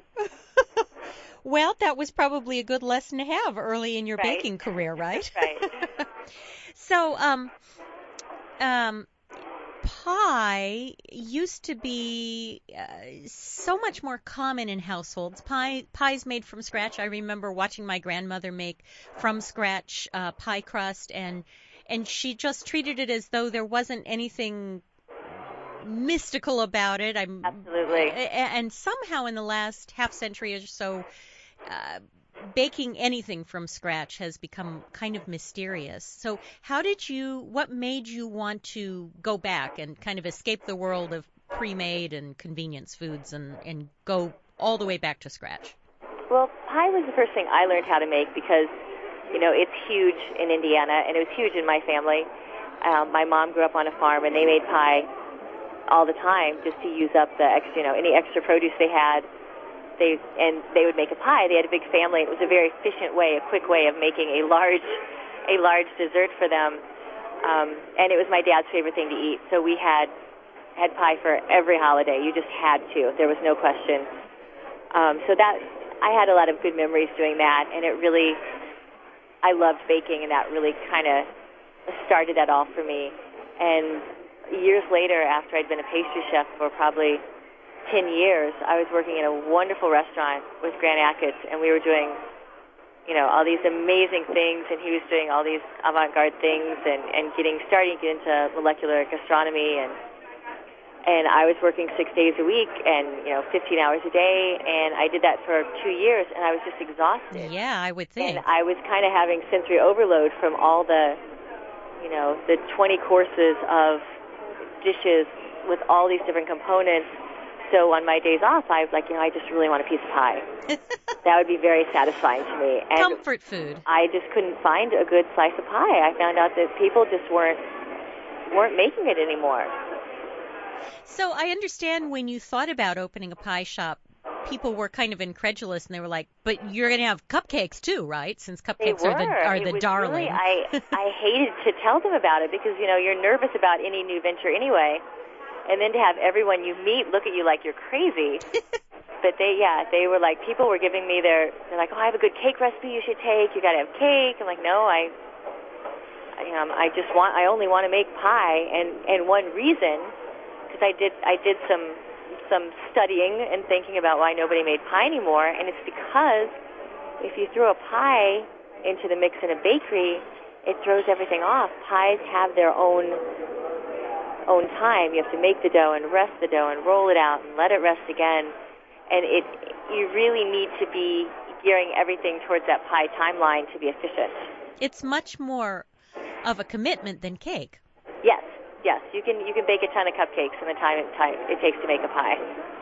Well, that was probably a good lesson to have early in your Right. baking career, right? Right. So, um, um, pie used to be uh, so much more common in households. Pie, pies made from scratch. I remember watching my grandmother make from scratch uh, pie crust, and and she just treated it as though there wasn't anything mystical about it. I'm Absolutely. a- And somehow in the last half century or so, uh, baking anything from scratch has become kind of mysterious. So how did you, what made you want to go back and kind of escape the world of pre-made and convenience foods and, and go all the way back to scratch? Well, pie was the first thing I learned how to make because, you know, it's huge in Indiana, and it was huge in my family. Um, my mom grew up on a farm, and they made pie all the time just to use up the extra, you know, any extra produce they had. They and they would make a pie. They had a big family. It was a very efficient way, a quick way of making a large, a large dessert for them. Um, and it was my dad's favorite thing to eat. So we had had pie for every holiday. You just had to. There was no question. Um, so that I had a lot of good memories doing that, and it really, I loved baking, and that really kind of started that all for me. And years later, after I'd been a pastry chef for probably ten years, I was working in a wonderful restaurant with Grant Achatz, and we were doing, you know, all these amazing things, and he was doing all these avant-garde things, and, and getting starting to get into molecular gastronomy, and and I was working six days a week, and you know, fifteen hours a day, and I did that for two years, and I was just exhausted. Yeah, I would think. And I was kind of having sensory overload from all the, you know, the twenty courses of dishes with all these different components. So on my days off, I was like, you know, I just really want a piece of pie. That would be very satisfying to me. And Comfort food. I just couldn't find a good slice of pie. I found out that people just weren't weren't making it anymore. So I understand when you thought about opening a pie shop, people were kind of incredulous, and they were like, but you're going to have cupcakes too, right? Since cupcakes They were. are the, are it the was darling. Really, I, I hated to tell them about it because, you know, you're nervous about any new venture anyway. And then to have everyone you meet look at you like you're crazy. But they, yeah, they were like, people were giving me their, they're like, oh, I have a good cake recipe you should take. You got to have cake. I'm like, no, I, I, um, I just want, I only want to make pie. And, and one reason, because I did, I did some, some studying and thinking about why nobody made pie anymore. And it's because if you throw a pie into the mix in a bakery, it throws everything off. Pies have their own own time. You have to make the dough and rest the dough and roll it out and let it rest again. And it, you really need to be gearing everything towards that pie timeline to be efficient. It's much more of a commitment than cake. Yes, yes. You can you can bake a ton of cupcakes in the time it, time it takes to make a pie.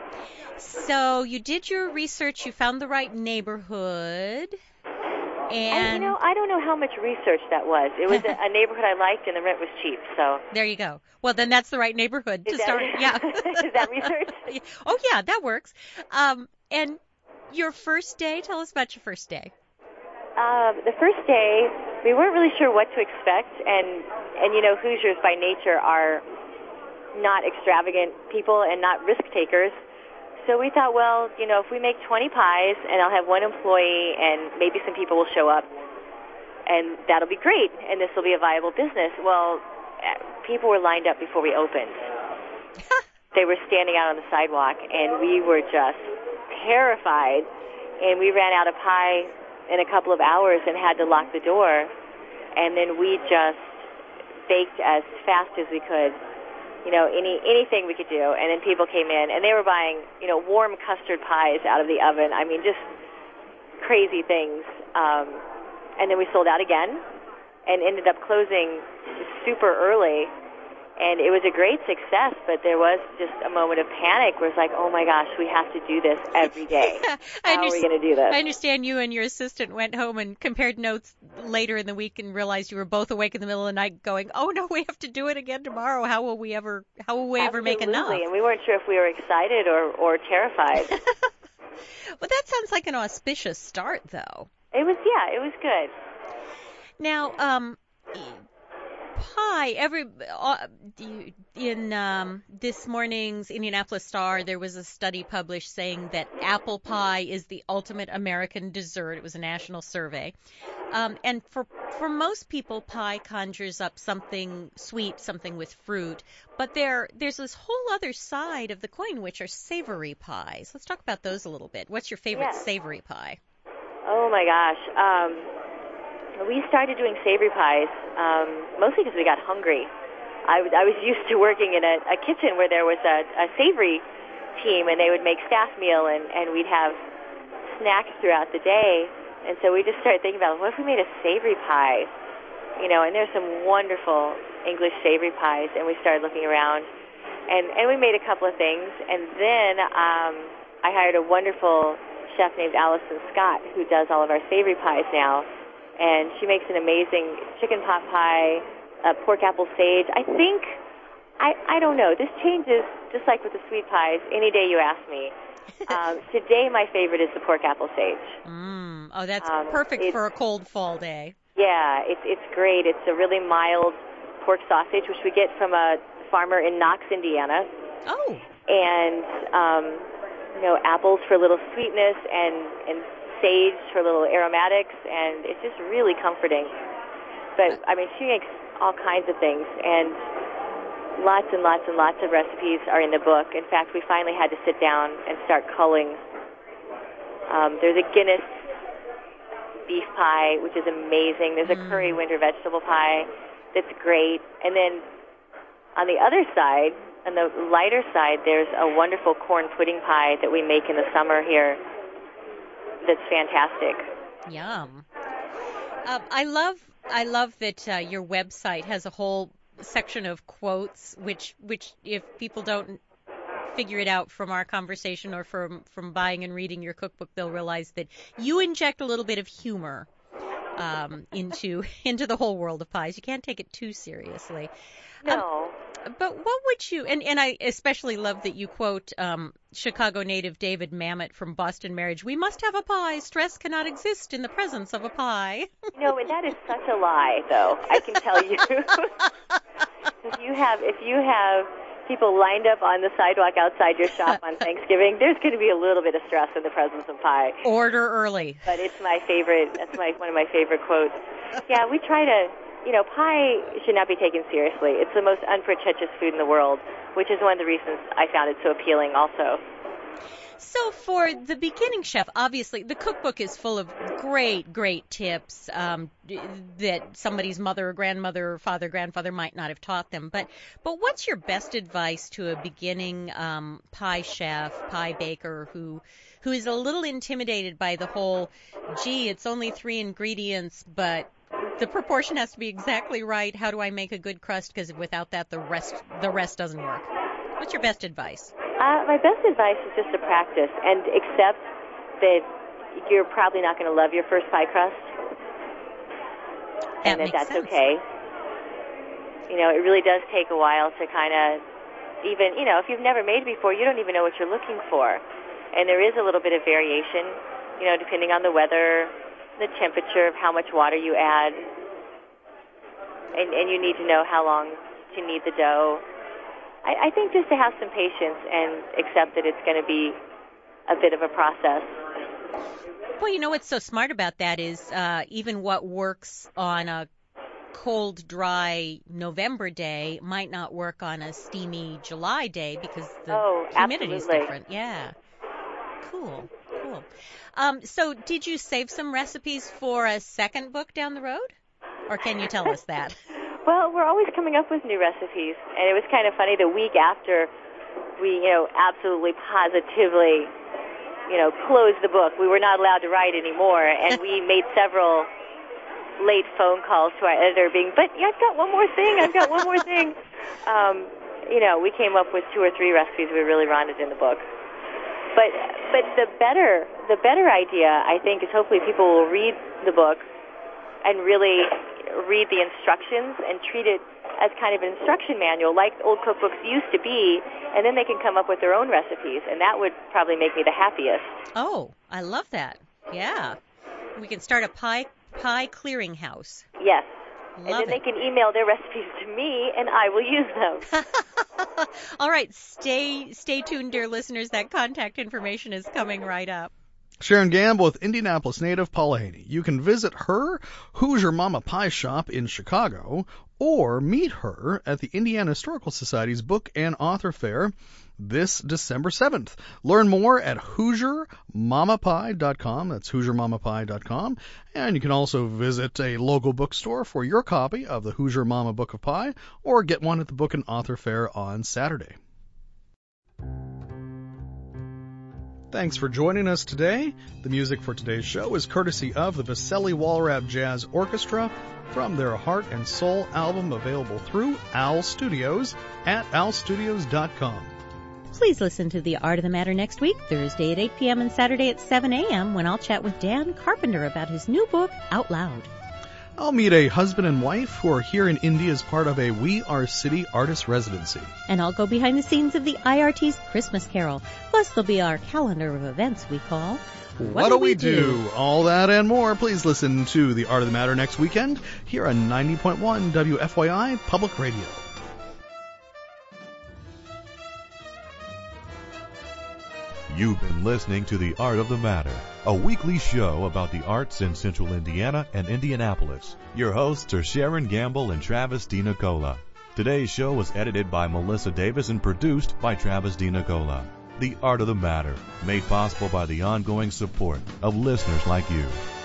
So you did your research. You found the right neighborhood. And, and you know, I don't know how much research that was. It was a, a neighborhood I liked, and the rent was cheap. So there you go. Well, then that's the right neighborhood is to that, start. Yeah. Is that research? Oh yeah, that works. Um, and your first day. Tell us about your first day. Uh, the first day, we weren't really sure what to expect, and and you know, Hoosiers by nature are not extravagant people and not risk takers. So we thought, well, you know, if we make twenty pies and I'll have one employee and maybe some people will show up, and that'll be great, and this will be a viable business. Well, people were lined up before we opened. They were standing out on the sidewalk, and we were just terrified, and we ran out of pie in a couple of hours and had to lock the door, and then we just baked as fast as we could. You know, any anything we could do. And then people came in, and they were buying, you know, warm custard pies out of the oven. I mean, just crazy things. Um, and then we sold out again and ended up closing super early. And it was a great success but there was just a moment of panic where it's like, oh my gosh, we have to do this every day. I How are we going to do this? I understand you and your assistant went home and compared notes later in the week and realized you were both awake in the middle of the night going, oh no, we have to do it again tomorrow. How will we ever, how will we ever make enough? Absolutely, and we weren't sure if we were excited or, or terrified. Well, that sounds like an auspicious start, though. It was, yeah, it was good. Now, um, pie, every, uh, in um, this morning's Indianapolis Star, there was a study published saying that apple pie is the ultimate American dessert. It was a national survey. Um, and for for most people, pie conjures up something sweet, something with fruit. But there there's this whole other side of the coin, which are savory pies. Let's talk about those a little bit. What's your favorite Yeah. savory pie? Oh my gosh. Um, we started doing savory pies um, mostly because we got hungry. I was, I was used to working in a, a kitchen where there was a, a savory team, and they would make staff meal, and, and we'd have snacks throughout the day. And so we just started thinking about, what if we made a savory pie? You know, and there's some wonderful English savory pies, and we started looking around. And, and we made a couple of things, and then um, I hired a wonderful chef named Allison Scott, who does all of our savory pies now. And she makes an amazing chicken pot pie, uh, pork apple sage. I think, I, I don't know, this changes just like with the sweet pies any day you ask me. Um, today my favorite is the pork apple sage. Mm. Oh, that's Um, perfect it's- for a cold fall day. Yeah, it's it's great. It's a really mild pork sausage, which we get from a farmer in Knox, Indiana. Oh. And, um, you know, apples for a little sweetness, and, and sage for a little aromatics, and it's just really comforting. But, I mean, she makes all kinds of things, and lots and lots and lots of recipes are in the book. In fact, we finally had to sit down and start culling. Um, there's a Guinness beef pie, which is amazing. There's a Mm. curry winter vegetable pie that's great. And then on the other side, on the lighter side, there's a wonderful corn pudding pie that we make in the summer here that's fantastic. Yum. Um, I love I love that uh, your website has a whole section of quotes, which which if people don't figure it out from our conversation or from from buying and reading your cookbook, they'll realize that you inject a little bit of humor um, into into the whole world of pies. You can't take it too seriously. No. Um, but what would you, and, and I especially love that you quote um, Chicago native David Mamet from Boston Marriage, "We must have a pie. Stress cannot exist in the presence of a pie." No, and that is such a lie, though, I can tell you. if you have if you have people lined up on the sidewalk outside your shop on Thanksgiving, there's going to be a little bit of stress in the presence of pie. Order early. But it's my favorite. That's my one of my favorite quotes. Yeah, we try to, you know, pie should not be taken seriously. It's the most unpretentious food in the world, which is one of the reasons I found it so appealing also. So for the beginning chef, obviously the cookbook is full of great, great tips um, that somebody's mother or grandmother or father, grandfather might not have taught them. But but what's your best advice to a beginning um, pie chef, pie baker who who is a little intimidated by the whole, gee, it's only three ingredients, but the proportion has to be exactly right. How do I make a good crust? Because without that, the rest the rest doesn't work. What's your best advice? Uh, my best advice is just to practice and accept that you're probably not going to love your first pie crust, That and that makes that's sense. okay. You know, it really does take a while to kind of even, you know, if you've never made before, you don't even know what you're looking for. And there is a little bit of variation, you know, depending on the weather, the temperature of how much water you add, and, and you need to know how long to knead the dough. I, I think just to have some patience and accept that it's going to be a bit of a process. Well, you know what's so smart about that is uh, even what works on a cold, dry November day might not work on a steamy July day because the Oh, humidity is absolutely. different. Yeah. Cool. Cool. Um, so did you save some recipes for a second book down the road? Or can you tell us that? Well, we're always coming up with new recipes, and it was kind of funny the week after we, you know, absolutely positively, you know, closed the book. We were not allowed to write anymore, and we made several late phone calls to our editor being, but yeah, I've got one more thing, I've got one more thing. Um, you know, we came up with two or three recipes we really wanted in the book. But but the better the better idea, I think, is hopefully people will read the book and really read the instructions and treat it as kind of an instruction manual like old cookbooks used to be, and then they can come up with their own recipes, and that would probably make me the happiest. Oh, I love that. Yeah. We can start a pie pie clearinghouse. Yes. Love and then it. they can email their recipes to me, and I will use them. All right, stay stay tuned, dear listeners. That contact information is coming right up. Sharon Gamble with Indianapolis native Paula Haney. You can visit her Hoosier Mama Pie Shop in Chicago or meet her at the Indiana Historical Society's Book and Author Fair this December seventh. Learn more at Hoosier Mama Pie dot com. That's Hoosier Mama Pie dot com. And you can also visit a local bookstore for your copy of the Hoosier Mama Book of Pie or get one at the Book and Author Fair on Saturday. Thanks for joining us today. The music for today's show is courtesy of the Vaselli Walrap Jazz Orchestra from their Heart and Soul album, available through Owl Studios at owl studios dot com. Please listen to The Art of the Matter next week, Thursday at eight p.m. and Saturday at seven a.m. when I'll chat with Dan Carpenter about his new book, Out Loud. I'll meet a husband and wife who are here in Indy as part of a We Are City artist residency. And I'll go behind the scenes of the I R T's Christmas Carol. Plus, there'll be our calendar of events we call What, what do we do? do? All that and more. Please listen to The Art of the Matter next weekend here on ninety point one W F Y I Public Radio. You've been listening to The Art of the Matter, a weekly show about the arts in Central Indiana and Indianapolis. Your hosts are Sharon Gamble and Travis DiNicola. Today's show was edited by Melissa Davis and produced by Travis DiNicola. The Art of the Matter, made possible by the ongoing support of listeners like you.